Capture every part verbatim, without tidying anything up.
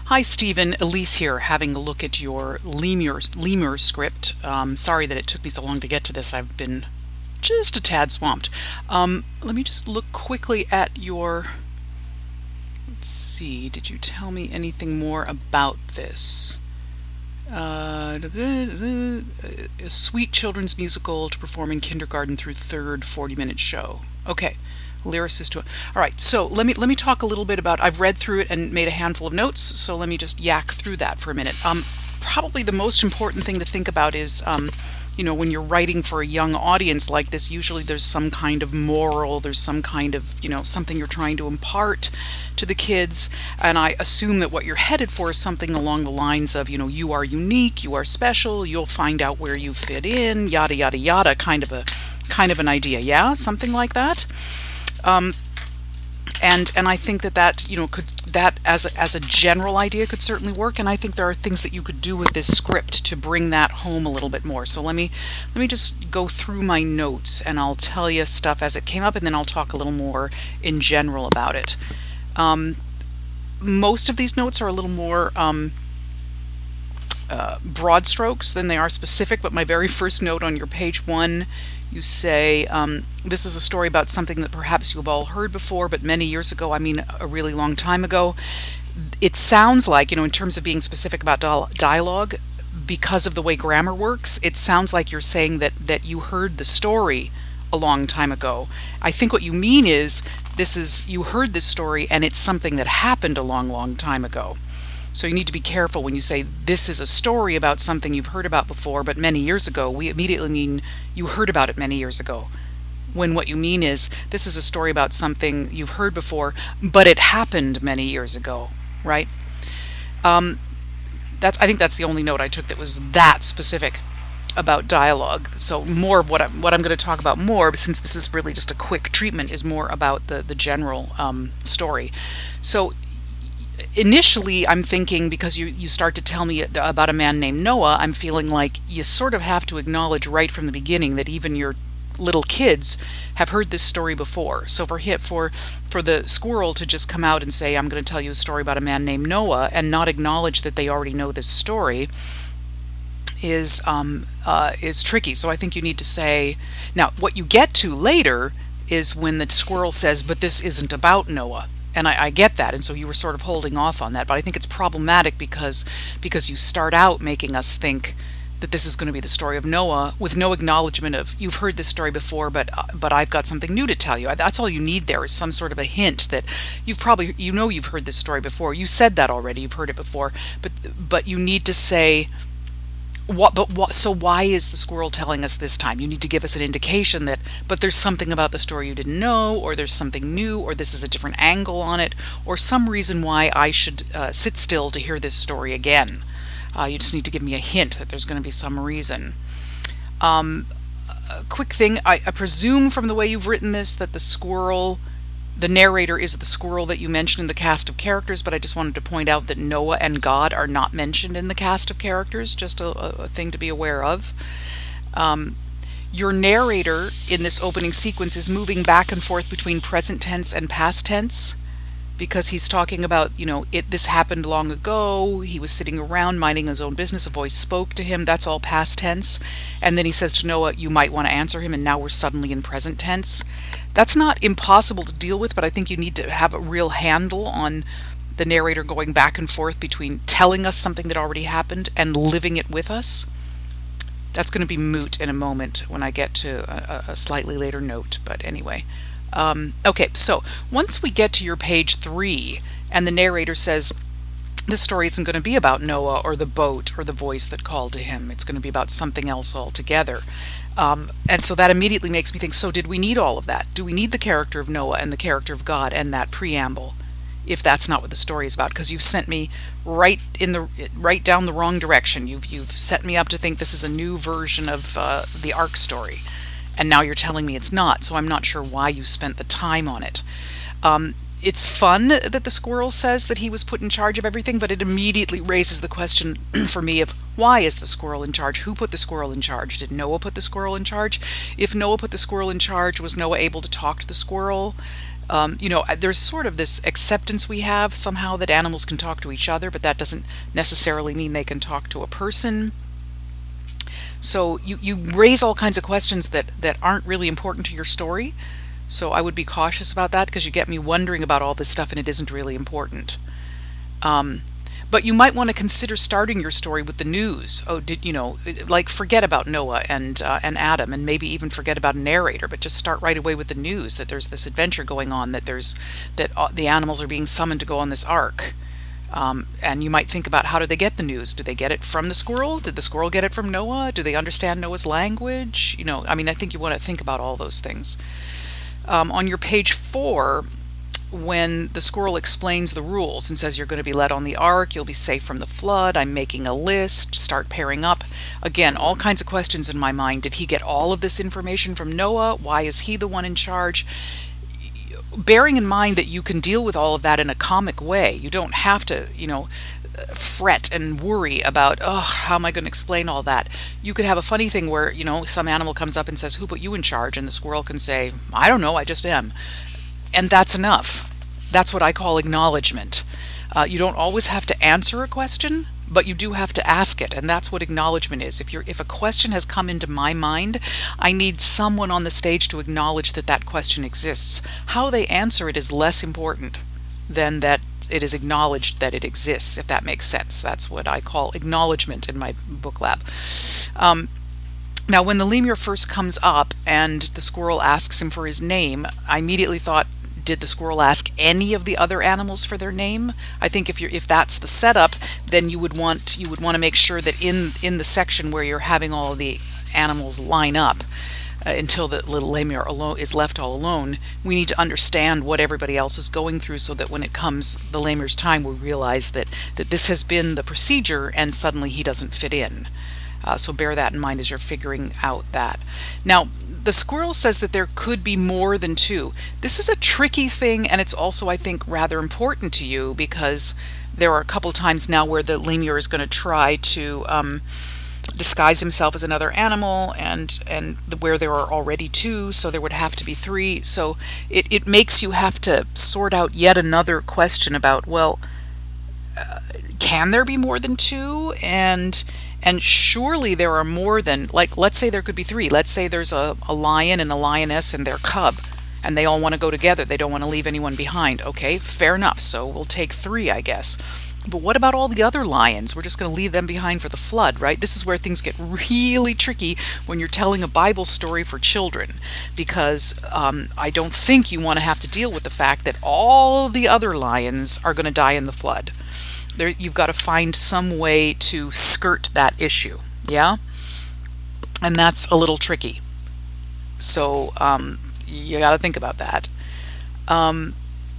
Hi, Stephen. Elise here, having a look at your Lemur, Lemur script. Um, sorry that it took me so long to get to this. I've been just a tad swamped. Um, let me just look quickly at your... Let's see, did you tell me anything more about this? Uh, a sweet children's musical to perform in kindergarten through third forty-minute show. Okay. Lyricist to it. All right, so let me let me talk a little bit about. I've read through it and made a handful of notes, so let me just yak through that for a minute. Um, probably the most important thing to think about is, um, you know, when you're writing for a young audience like this, usually there's some kind of moral, there's some kind of, you know, something you're trying to impart to the kids, and I assume that what you're headed for is something along the lines of, you know, you are unique, you are special, you'll find out where you fit in, yada yada yada, kind of a kind of an idea, yeah, something like that. Um, and and I think that that you know could that as a, as a general idea could certainly work, and I think there are things that you could do with this script to bring that home a little bit more. So let me let me just go through my notes, and I'll tell you stuff as it came up, and then I'll talk a little more in general about it. Um, most of these notes are a little more um, uh, broad strokes than they are specific, but my very first note on your page one, you say, um, this is a story about something that perhaps you've all heard before, but many years ago, I mean a really long time ago. It sounds like, you know, in terms of being specific about dialogue, because of the way grammar works, it sounds like you're saying that, that you heard the story a long time ago. I think what you mean is, this is, you heard this story and it's something that happened a long, long time ago. So you need to be careful when you say this is a story about something you've heard about before, but many years ago. We immediately mean you heard about it many years ago. When what you mean is this is a story about something you've heard before, but it happened many years ago, right? Um, that's I think that's the only note I took that was that specific about dialogue. So more of what I'm, what I'm going to talk about more, since this is really just a quick treatment, is more about the, the general um, story. So initially, I'm thinking, because you, you start to tell me about a man named Noah, I'm feeling like you sort of have to acknowledge right from the beginning that even your little kids have heard this story before. So for hit for for the squirrel to just come out and say, I'm going to tell you a story about a man named Noah, and not acknowledge that they already know this story, is um, uh, is tricky. So I think you need to say, now what you get to later is when the squirrel says, but this isn't about Noah. And I, I get that, and so you were sort of holding off on that, but I think it's problematic because because you start out making us think that this is going to be the story of Noah with no acknowledgement of, you've heard this story before, but uh, but I've got something new to tell you. That's all you need there, is some sort of a hint that you've probably, you know you've heard this story before. You said that already, you've heard it before, but but you need to say, What, but what, so why is the squirrel telling us this time? You need to give us an indication that, but there's something about the story you didn't know, or there's something new, or this is a different angle on it, or some reason why I should uh, sit still to hear this story again. Uh, you just need to give me a hint that there's going to be some reason. Um, a quick thing, I, I presume from the way you've written this that the squirrel, the narrator is the squirrel that you mentioned in the cast of characters, but I just wanted to point out that Noah and God are not mentioned in the cast of characters, just a, a thing to be aware of. Um, your narrator in this opening sequence is moving back and forth between present tense and past tense, because he's talking about, you know, it this happened long ago, he was sitting around minding his own business, a voice spoke to him, that's all past tense. And then he says to Noah, you might want to answer him, and now we're suddenly in present tense. That's not impossible to deal with, but I think you need to have a real handle on the narrator going back and forth between telling us something that already happened and living it with us. That's going to be moot in a moment when I get to a, a slightly later note, but anyway. Um, okay, so once we get to your page three, and the narrator says, this story isn't going to be about Noah or the boat or the voice that called to him. It's going to be about something else altogether. Um, and so that immediately makes me think, so did we need all of that? Do we need the character of Noah and the character of God and that preamble, if that's not what the story is about? Because you've sent me right in the right down the wrong direction. You've you've set me up to think this is a new version of uh, the Ark story, and now you're telling me it's not. So I'm not sure why you spent the time on it. Um, It's fun that the squirrel says that he was put in charge of everything, but it immediately raises the question for me of, why is the squirrel in charge? Who put the squirrel in charge? Did Noah put the squirrel in charge? If Noah put the squirrel in charge, was Noah able to talk to the squirrel? Um, you know, there's sort of this acceptance we have somehow that animals can talk to each other, but that doesn't necessarily mean they can talk to a person. So you, you raise all kinds of questions that, that aren't really important to your story. So I would be cautious about that because you get me wondering about all this stuff and it isn't really important. Um, but you might want to consider starting your story with the news. Oh, did you know, like forget about Noah and uh, and Adam, and maybe even forget about a narrator, but just start right away with the news that there's this adventure going on, that there's that uh, the animals are being summoned to go on this ark. Um, and you might think about, how do they get the news? Do they get it from the squirrel? Did the squirrel get it from Noah? Do they understand Noah's language? You know, I mean, I think you want to think about all those things. Um, on your page four, when the squirrel explains the rules and says you're going to be led on the ark, you'll be safe from the flood, I'm making a list, start pairing up. Again, all kinds of questions in my mind. Did he get all of this information from Noah? Why is he the one in charge? Bearing in mind that you can deal with all of that in a comic way. You don't have to, you know, fret and worry about, oh, how am I going to explain all that? You could have a funny thing where, you know, some animal comes up and says, who put you in charge? And the squirrel can say, I don't know, I just am. And that's enough. That's what I call acknowledgement. Uh, you don't always have to answer a question, but you do have to ask it, and that's what acknowledgement is. If you're, if a question has come into my mind, I need someone on the stage to acknowledge that that question exists. How they answer it is less important than that it is acknowledged that it exists, if that makes sense. That's what I call acknowledgement in my book lab. Um, now, when the lemur first comes up and the squirrel asks him for his name, I immediately thought, did the squirrel ask any of the other animals for their name? I think if you're if that's the setup, then you would want you would want to make sure that in in the section where you're having all of the animals line up uh, until the little lemur alone is left all alone, we need to understand what everybody else is going through, so that when it comes the lemur's time, we realize that that this has been the procedure and suddenly he doesn't fit in. Uh, so bear that in mind as you're figuring out that. Now, the squirrel says that there could be more than two. This is a tricky thing, and it's also, I think, rather important to you, because there are a couple times now where the lemur is going to try to um, disguise himself as another animal, and and the, where there are already two, so there would have to be three. So it, it makes you have to sort out yet another question about, well, uh, can there be more than two? And And surely there are more than, like, let's say there could be three. Let's say there's a, a lion and a lioness and their cub, and they all want to go together. They don't want to leave anyone behind. Okay, fair enough. So we'll take three, I guess. But what about all the other lions? We're just going to leave them behind for the flood, right? This is where things get really tricky when you're telling a Bible story for children, because um, I don't think you want to have to deal with the fact that all the other lions are going to die in the flood. There, you've got to find some way to skirt that issue, yeah? And that's a little tricky. So um, you got to think about that. Um,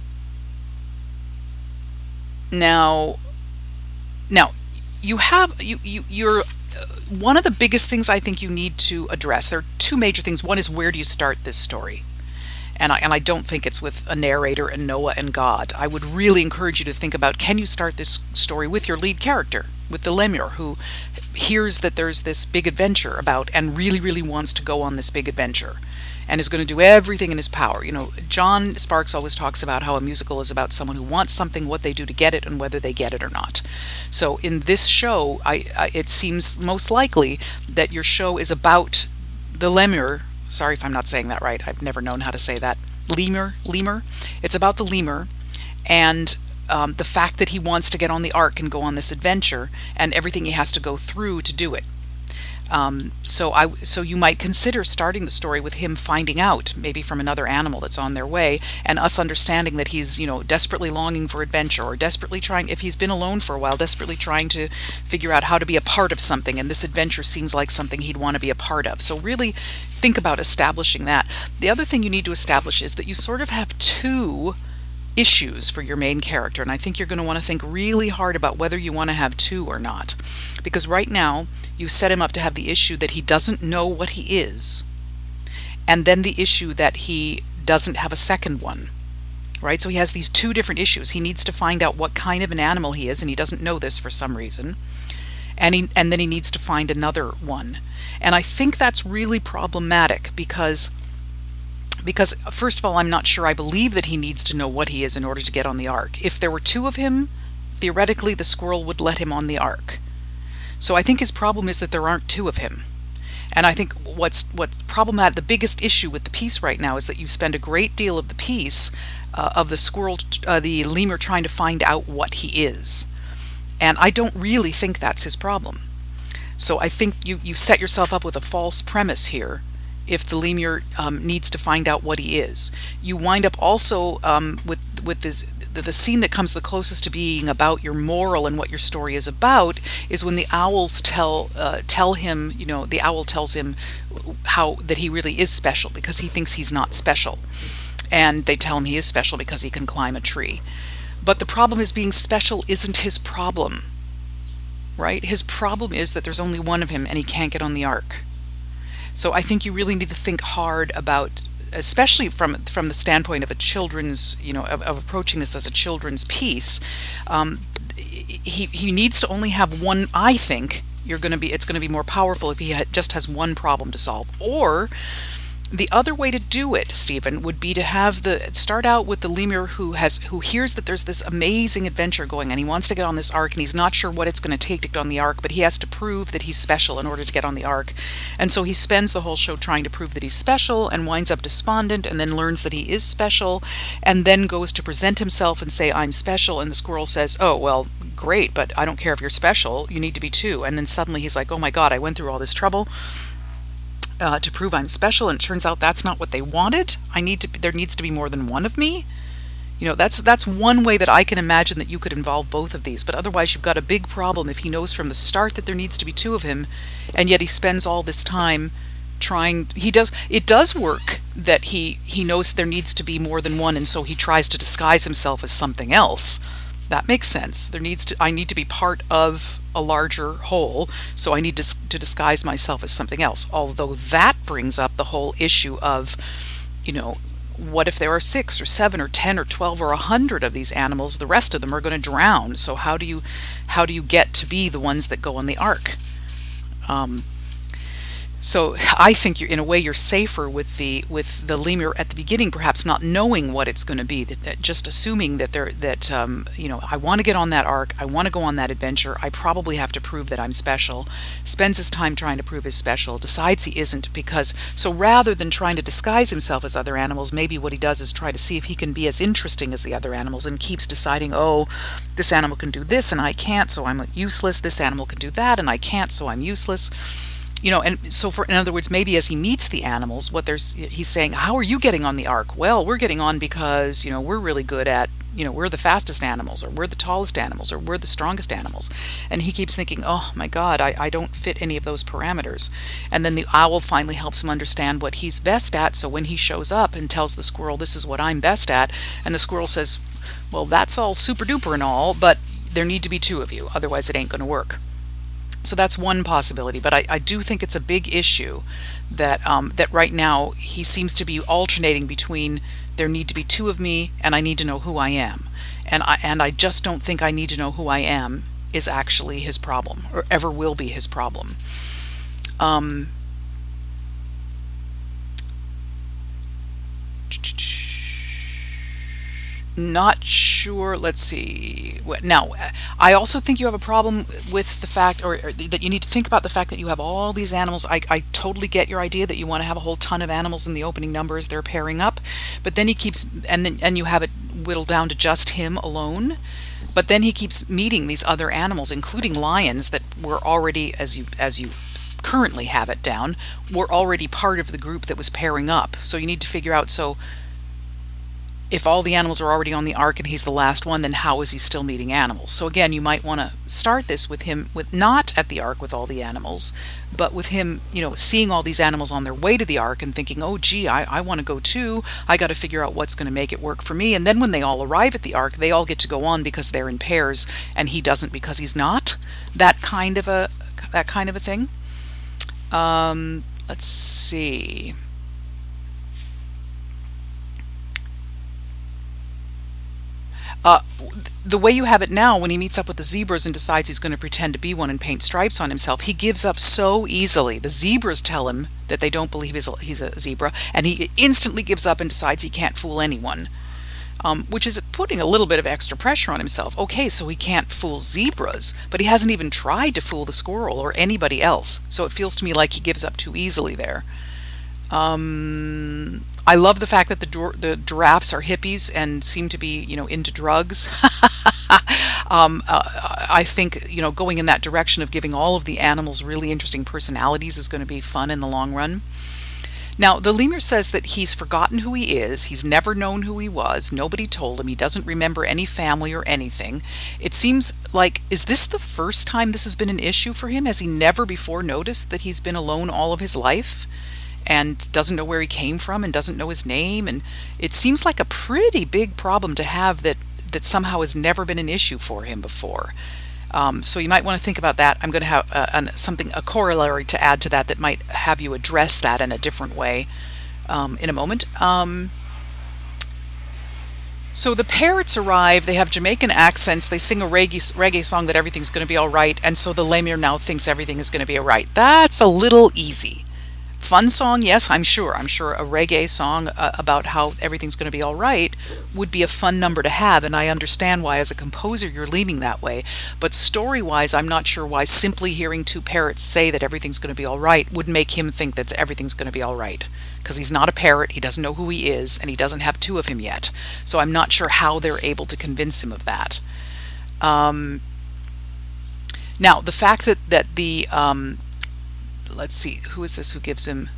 now, now you have you you you're uh, one of the biggest things I think you need to address. There are two major things. One is, where do you start this story? And I, and I don't think it's with a narrator and Noah and God. I would really encourage you to think about, can you start this story with your lead character, with the lemur, who hears that there's this big adventure about and really, really wants to go on this big adventure and is going to do everything in his power. You know, John Sparks always talks about how a musical is about someone who wants something, what they do to get it, and whether they get it or not. So in this show, I, I it seems most likely that your show is about the lemur. Sorry if I'm not saying that right. I've never known how to say that. Lemur, lemur. It's about the lemur and um, the fact that he wants to get on the ark and go on this adventure, and everything he has to go through to do it. Um, so I, so you might consider starting the story with him finding out, maybe from another animal that's on their way, and us understanding that he's, you know, desperately longing for adventure, or desperately trying, if he's been alone for a while, desperately trying to figure out how to be a part of something, and this adventure seems like something he'd want to be a part of. So really think about establishing that. The other thing you need to establish is that you sort of have two issues for your main character, and I think you're going to want to think really hard about whether you want to have two or not, because right now you set him up to have the issue that he doesn't know what he is, and then the issue that he doesn't have a second one, right? So he has these two different issues. He needs to find out what kind of an animal he is, and he doesn't know this for some reason, and he, and then he needs to find another one. And I think that's really problematic, because because first of all, I'm not sure I believe that he needs to know what he is in order to get on the ark. If there were two of him, theoretically the squirrel would let him on the ark. So I think his problem is that there aren't two of him. And I think what's what's problematic, the biggest issue with the piece right now is that you spend a great deal of the piece uh, of the squirrel, uh, the lemur trying to find out what he is. And I don't really think that's his problem. So I think you, you set yourself up with a false premise here if the lemur um, needs to find out what he is. You wind up also um, with with this the, the scene that comes the closest to being about your moral and what your story is about is when the owls tell uh, tell him, you know, the owl tells him how that he really is special because he thinks he's not special. And they tell him he is special because he can climb a tree. But the problem is being special isn't his problem, right? His problem is that there's only one of him and he can't get on the ark. So I think you really need to think hard about, especially from from the standpoint of a children's, you know, of, of approaching this as a children's piece. Um, he he needs to only have one. I think you're going to be. It's going to be more powerful if he ha- just has one problem to solve. Or the other way to do it, Stephen, would be to have the start out with the lemur who has who hears that there's this amazing adventure going on. He wants to get on this ark and he's not sure what it's going to take to get on the ark, but he has to prove that he's special in order to get on the ark. And so he spends the whole show trying to prove that he's special and winds up despondent and then learns that he is special and then goes to present himself and say, I'm special. And the squirrel says, oh, well, great, but I don't care if you're special. You need to be too. And then suddenly he's like, oh my God, I went through all this trouble Uh, to prove I'm special, and it turns out that's not what they wanted. I need to. There needs to be more than one of me. You know, that's that's one way that I can imagine that you could involve both of these. But otherwise, you've got a big problem if he knows from the start that there needs to be two of him, and yet he spends all this time trying. He does. It does work that he he knows there needs to be more than one, and so he tries to disguise himself as something else. That makes sense. There needs to. I need to be part of a larger whole, so I need to, to disguise myself as something else. Although that brings up the whole issue of, you know, what if there are six or seven or ten or twelve or a hundred of these animals? The rest of them are going to drown. So how do you how do you get to be the ones that go on the ark? Um, So I think you're in a way you're safer with the with the lemur at the beginning, perhaps not knowing what it's going to be, that, that just assuming that they're that um, you know, I want to get on that ark, I want to go on that adventure, I probably have to prove that I'm special. Spends his time trying to prove he's special, decides he isn't because so rather than trying to disguise himself as other animals, maybe what he does is try to see if he can be as interesting as the other animals and keeps deciding, oh, this animal can do this and I can't, so I'm useless. This animal can do that and I can't, so I'm useless. You know, and so for, in other words, maybe as he meets the animals, what there's, he's saying, how are you getting on the ark? Well, we're getting on because, you know, we're really good at, you know, we're the fastest animals, or we're the tallest animals, or we're the strongest animals. And he keeps thinking, oh my God, I, I don't fit any of those parameters. And then the owl finally helps him understand what he's best at. So when he shows up and tells the squirrel, this is what I'm best at, and the squirrel says, well, that's all super duper and all, but there need to be two of you, otherwise it ain't going to work. So that's one possibility, but I, I do think it's a big issue that um, that right now he seems to be alternating between there need to be two of me and I need to know who I am, and I and I just don't think I need to know who I am is actually his problem or ever will be his problem. Um, Not sure. Let's see. Now, I also think you have a problem with the fact, or, or that you need to think about the fact that you have all these animals. I, I totally get your idea that you want to have a whole ton of animals in the opening numbers. They're pairing up, but then he keeps, and then and you have it whittled down to just him alone. But then he keeps meeting these other animals, including lions that were already, as you as you currently have it down, were already part of the group that was pairing up. So you need to figure out. So. If all the animals are already on the ark and he's the last one, then how is he still meeting animals? So again, you might want to start this with him, with not at the ark with all the animals, but with him, you know, seeing all these animals on their way to the ark and thinking, oh, gee, I, I want to go too. I got to figure out what's going to make it work for me. And then when they all arrive at the ark, they all get to go on because they're in pairs and he doesn't because he's not. That kind of a, that kind of a thing. Um, let's see. Uh, the way you have it now, when he meets up with the zebras and decides he's going to pretend to be one and paint stripes on himself, he gives up so easily. The zebras tell him that they don't believe he's a, he's a zebra, and he instantly gives up and decides he can't fool anyone, um, which is putting a little bit of extra pressure on himself. Okay, so he can't fool zebras, but he hasn't even tried to fool the squirrel or anybody else, so it feels to me like he gives up too easily there. Um, I love the fact that the dir- the giraffes are hippies and seem to be, you know, into drugs. um, uh, I think, you know, going in that direction of giving all of the animals really interesting personalities is going to be fun in the long run. Now, the lemur says that he's forgotten who he is. He's never known who he was. Nobody told him. He doesn't remember any family or anything. It seems like, is this the first time this has been an issue for him? Has he never before noticed that he's been alone all of his life and doesn't know where he came from and doesn't know his name? And it seems like a pretty big problem to have that that somehow has never been an issue for him before. Um, so you might want to think about that. I'm going to have a, an, something, a corollary to add to that that might have you address that in a different way um, in a moment. Um, so the parrots arrive. They have Jamaican accents. They sing a reggae, reggae song that everything's going to be all right. And so the lemur now thinks everything is going to be all right. That's a little easy. Fun song, yes, I'm sure. I'm sure a reggae song uh, about how everything's going to be all right would be a fun number to have, and I understand why as a composer you're leaning that way. But story-wise, I'm not sure why simply hearing two parrots say that everything's going to be all right would make him think that everything's going to be all right. Because he's not a parrot, he doesn't know who he is, and he doesn't have two of him yet. So I'm not sure how they're able to convince him of that. Um, now, the fact that, that the... Um, let's see, who is this who gives him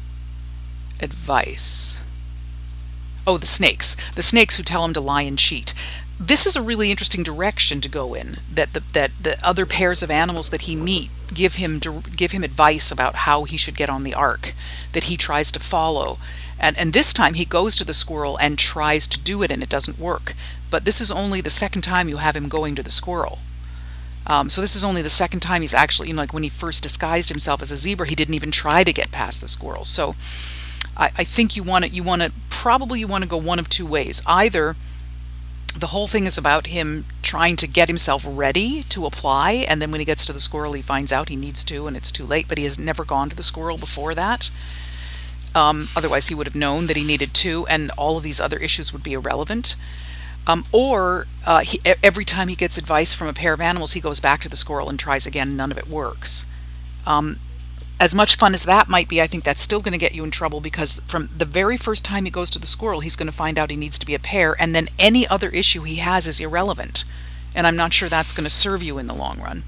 advice? Oh, the snakes. The snakes who tell him to lie and cheat. This is a really interesting direction to go in, that the, that the other pairs of animals that he meet give him give him advice about how he should get on the ark, that he tries to follow. And, and this time he goes to the squirrel and tries to do it, and it doesn't work. But this is only the second time you have him going to the squirrel. Um, so this is only the second time he's actually, you know, like when he first disguised himself as a zebra, he didn't even try to get past the squirrel. So I, I think you want to, you want to, probably you want to go one of two ways. Either the whole thing is about him trying to get himself ready to apply, and then when he gets to the squirrel, he finds out he needs to, and it's too late, but he has never gone to the squirrel before that. Um, otherwise, he would have known that he needed to, and all of these other issues would be irrelevant. Um, or uh, he, every time he gets advice from a pair of animals, he goes back to the squirrel and tries again, and none of it works. Um, as much fun as that might be, I think that's still going to get you in trouble, because from the very first time he goes to the squirrel, he's going to find out he needs to be a pair, and then any other issue he has is irrelevant. And I'm not sure that's going to serve you in the long run.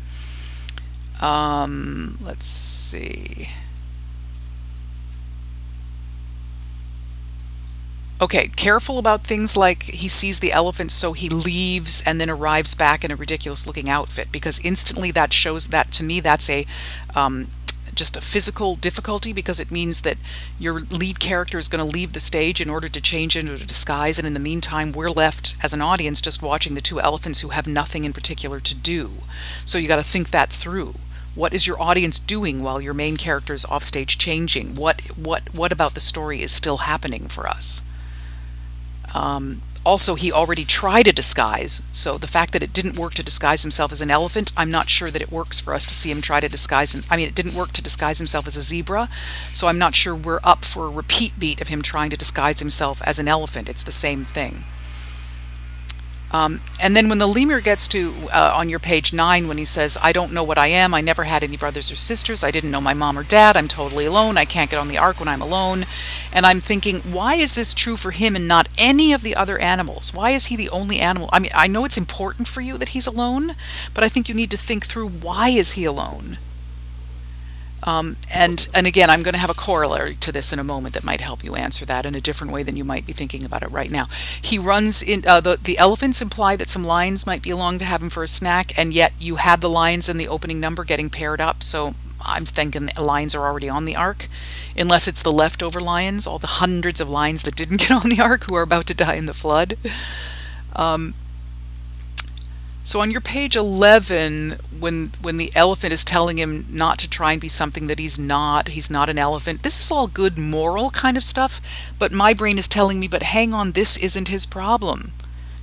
Um, let's see. Okay, careful about things like he sees the elephant, so he leaves and then arrives back in a ridiculous looking outfit, because instantly that shows that, to me, that's a um, just a physical difficulty, because it means that your lead character is going to leave the stage in order to change into a disguise, and in the meantime we're left as an audience just watching the two elephants who have nothing in particular to do. So you got to think that through. What is your audience doing while your main character is off stage changing? What what what about the story is still happening for us? Um, also, he already tried a disguise, so the fact that it didn't work to disguise himself as an elephant, I'm not sure that it works for us to see him try to disguise him. I mean, it didn't work to disguise himself as a zebra, so I'm not sure we're up for a repeat beat of him trying to disguise himself as an elephant. It's the same thing. Um, and then when the lemur gets to, uh, on your page nine, when he says, I don't know what I am, I never had any brothers or sisters, I didn't know my mom or dad, I'm totally alone, I can't get on the ark when I'm alone. And I'm thinking, why is this true for him and not any of the other animals? Why is he the only animal? I mean, I know it's important for you that he's alone, but I think you need to think through, why is he alone? Um, and and again, I'm going to have a corollary to this in a moment that might help you answer that in a different way than you might be thinking about it right now. He runs in, uh, the, the elephants imply that some lions might be along to have him for a snack, and yet you had the lions in the opening number getting paired up, so I'm thinking the lions are already on the ark, unless it's the leftover lions, all the hundreds of lions that didn't get on the ark who are about to die in the flood. Um, So on your page eleven, when when the elephant is telling him not to try and be something that he's not, he's not an elephant, this is all good moral kind of stuff, but my brain is telling me, but hang on, this isn't his problem.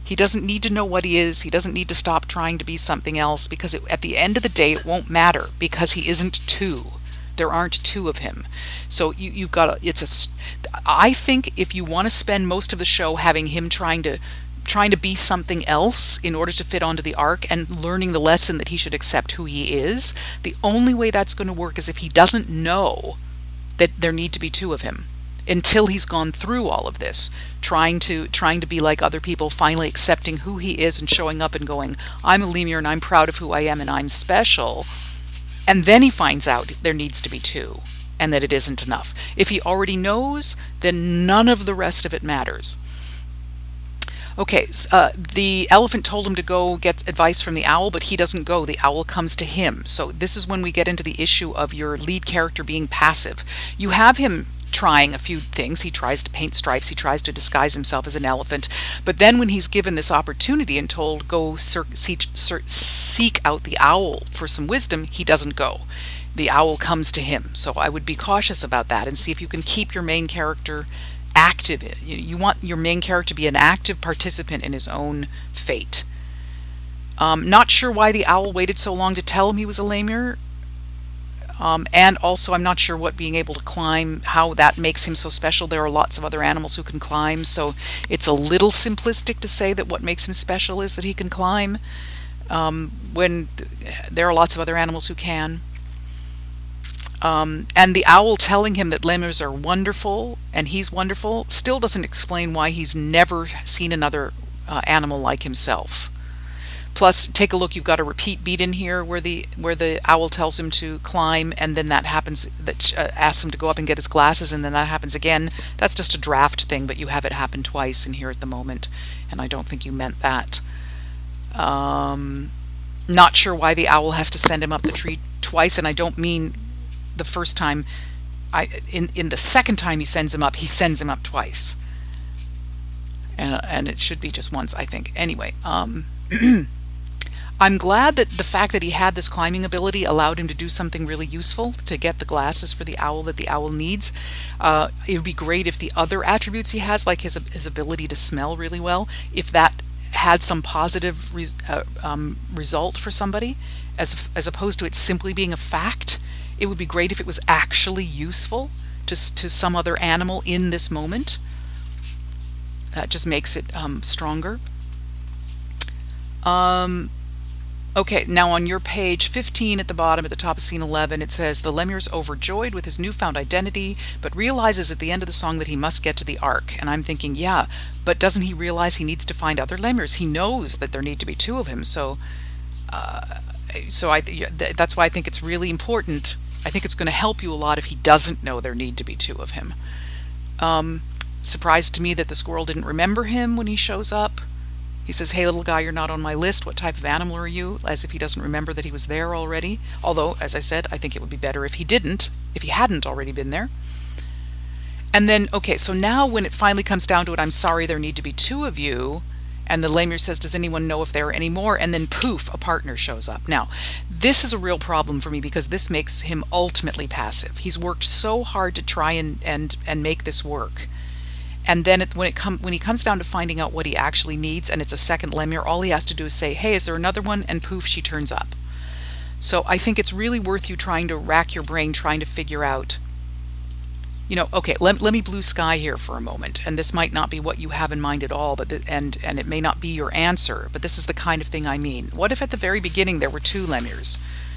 He doesn't need to know what he is. He doesn't need to stop trying to be something else, because it, at the end of the day, it won't matter, because he isn't two. There aren't two of him. So you, you've got a, it's a, I think if you want to spend most of the show having him trying to, trying to be something else in order to fit onto the ark and learning the lesson that he should accept who he is, the only way that's going to work is if he doesn't know that there need to be two of him until he's gone through all of this, trying to trying to be like other people, finally accepting who he is and showing up and going, I'm a lemur and I'm proud of who I am and I'm special. And then he finds out there needs to be two and that it isn't enough. If he already knows, then none of the rest of it matters. Okay, uh, the elephant told him to go get advice from the owl, but he doesn't go. The owl comes to him. So this is when we get into the issue of your lead character being passive. You have him trying a few things. He tries to paint stripes. He tries to disguise himself as an elephant. But then when he's given this opportunity and told go seek, seek out the owl for some wisdom, he doesn't go. The owl comes to him. So I would be cautious about that and see if you can keep your main character active. You want your main character to be an active participant in his own fate. Um, not sure why the owl waited so long to tell him he was a lemur. Um, and also I'm not sure what being able to climb, how that makes him so special. There are lots of other animals who can climb, so it's a little simplistic to say that what makes him special is that he can climb, um, when there are lots of other animals who can. Um, and the owl telling him that lemurs are wonderful and he's wonderful still doesn't explain why he's never seen another uh, animal like himself. Plus, take a look, you've got a repeat beat in here where the where the owl tells him to climb, and then that happens, that uh, asks him to go up and get his glasses, and then that happens again. That's just a draft thing, but you have it happen twice in here at the moment, and I don't think you meant that. Um, not sure why the owl has to send him up the tree twice, and I don't mean the first time. I in in the second time he sends him up, he sends him up twice, and and it should be just once, I think. Anyway, um, I'm glad that the fact that he had this climbing ability allowed him to do something really useful, to get the glasses for the owl that the owl needs. Uh, it would be great if the other attributes he has, like his his ability to smell really well, if that had some positive res, uh, um, result for somebody, as as opposed to it simply being a fact. It would be great if it was actually useful to to some other animal in this moment. That just makes it um, stronger. Um, okay, now on your page fifteen at the bottom, at the top of scene eleven, it says, the lemur's overjoyed with his newfound identity, but realizes at the end of the song that he must get to the ark. And I'm thinking, yeah, but doesn't he realize he needs to find other lemurs? He knows that there need to be two of him. So, uh, so I th that's why I think it's really important. I think it's going to help you a lot if he doesn't know there need to be two of him. Um, surprised to me that the squirrel didn't remember him when he shows up. He says, hey, little guy, you're not on my list. What type of animal are you? As if he doesn't remember that he was there already. Although, as I said, I think it would be better if he didn't, if he hadn't already been there. And then, okay, so now when it finally comes down to it, I'm sorry, there need to be two of you. And the lemur says, does anyone know if there are any more? And then poof, a partner shows up. Now, this is a real problem for me because this makes him ultimately passive. He's worked so hard to try and and, and make this work. And then it, when it come when he comes down to finding out what he actually needs, and it's a second lemur, all he has to do is say, hey, is there another one? And poof, she turns up. So I think it's really worth you trying to rack your brain, trying to figure out, you know, okay, let, let me blue sky here for a moment. And this might not be what you have in mind at all, but the, and, and it may not be your answer, but this is the kind of thing I mean. What if at the very beginning there were two lemurs?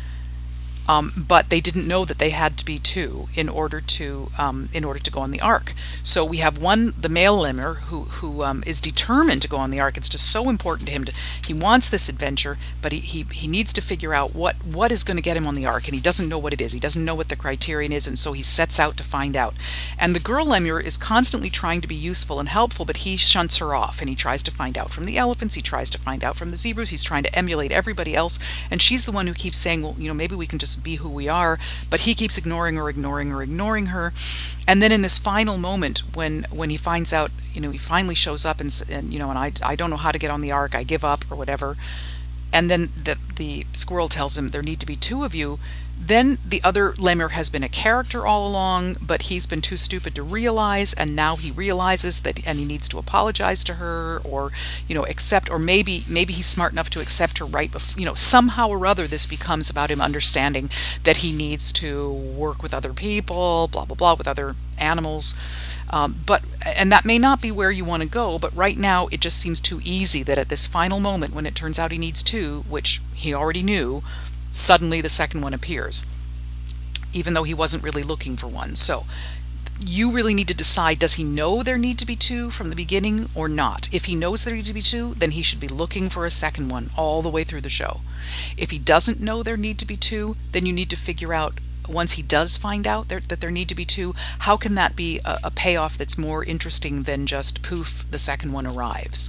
Um, but they didn't know that they had to be two in order to um, in order to go on the ark. So we have one, the male lemur, who who um, is determined to go on the ark. It's just so important to him. To, he wants this adventure, but he, he he needs to figure out what what is going to get him on the ark, and he doesn't know what it is. He doesn't know what the criterion is, and so he sets out to find out. And the girl lemur is constantly trying to be useful and helpful, but he shunts her off, and he tries to find out from the elephants. He tries to find out from the zebras. He's trying to emulate everybody else, and she's the one who keeps saying, well, you know, maybe we can just be who we are, but he keeps ignoring her, ignoring her, ignoring her. And then in this final moment, when when he finds out, you know, he finally shows up and, and you know, and I, I don't know how to get on the ark, I give up or whatever. And then the, the squirrel tells him there need to be two of you. Then the other lemur has been a character all along, but he's been too stupid to realize, and now he realizes that, and he needs to apologize to her, or you know, accept, or maybe maybe he's smart enough to accept her right before, you know, somehow or other this becomes about him understanding that he needs to work with other people, blah blah blah, with other animals. Um, but and that may not be where you want to go, but right now it just seems too easy that at this final moment when it turns out he needs two, which he already knew, suddenly the second one appears, even though he wasn't really looking for one. So you really need to decide, does he know there need to be two from the beginning or not? If he knows there need to be two, then he should be looking for a second one all the way through the show. If he doesn't know there need to be two, then you need to figure out, once he does find out there, that there need to be two, how can that be a, a payoff that's more interesting than just poof, the second one arrives.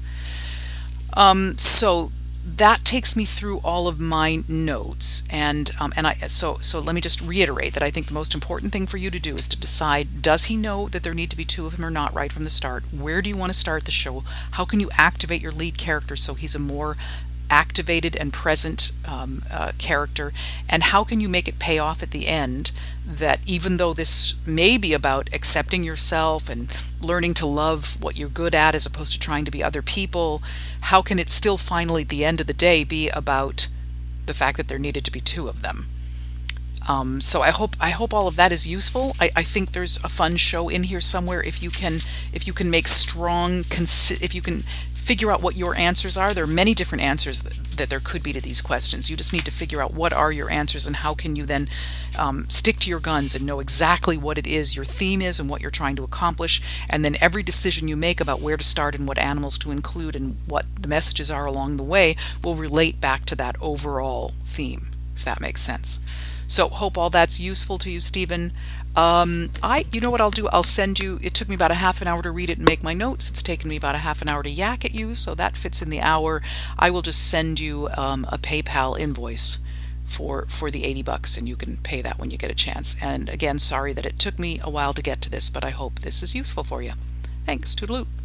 Um, so that takes me through all of my notes, and um, and I so so let me just reiterate that I think the most important thing for you to do is to decide, does he know that there need to be two of him or not right from the start? Where do you want to start the show? How can you activate your lead character so he's a more activated and present um, uh, character, and how can you make it pay off at the end, that even though this may be about accepting yourself and learning to love what you're good at as opposed to trying to be other people, how can it still finally at the end of the day be about the fact that there needed to be two of them? Um, so I hope I hope all of that is useful. I, I think there's a fun show in here somewhere if you can if you can make strong consi- if you can figure out what your answers are. There are many different answers that, that there could be to these questions. You just need to figure out what are your answers and how can you then um, stick to your guns and know exactly what it is your theme is and what you're trying to accomplish. And then every decision you make about where to start and what animals to include and what the messages are along the way will relate back to that overall theme, if that makes sense. So hope all that's useful to you, Stephen. Um, I, you know what I'll do? I'll send you, it took me about a half an hour to read it and make my notes. It's taken me about a half an hour to yak at you, so that fits in the hour. I will just send you um, a PayPal invoice for, for the eighty bucks, and you can pay that when you get a chance. And again, sorry that it took me a while to get to this, but I hope this is useful for you. Thanks, toodaloo.